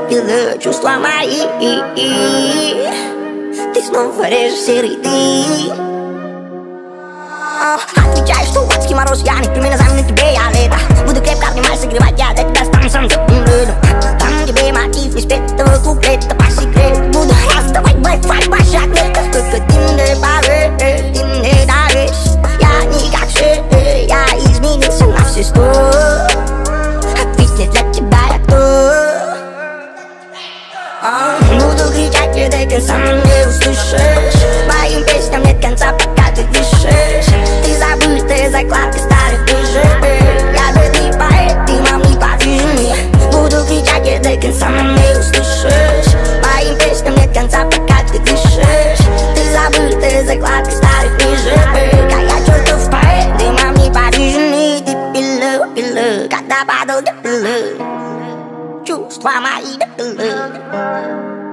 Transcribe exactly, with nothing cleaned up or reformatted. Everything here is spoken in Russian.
допила чувства мои. Ты снова режешь все ряды. Отвечаешь, что адский мороз, я не примерно замена тебе, я лето. Буду крепко обнимать, согревать, я для тебя стану сам теплым льдом. Там тебе мотив не спеть этого куплета по секрету. Буду раздавать Wi-Fi по шаглету. Только ты мне поверь, ты мне даришь. Я не как все, я изменился на все сто. Ответь, для тебя я кто? Буду кричать тебе до конца, но не услышишь. Моим песням нет конца, пока ты дышишь. Ты забытая закладка старых лжи. Я бедный поэт, ты мам не подвижный. Буду кричать тебе до конца, но не услышишь. Моим песням нет конца, пока ты дышишь. Ты забытая закладка старых лжи. Как я чертов поэт, ты мам не подвижный. Ты пила, пила, когда падал, допила чувства мои, допила.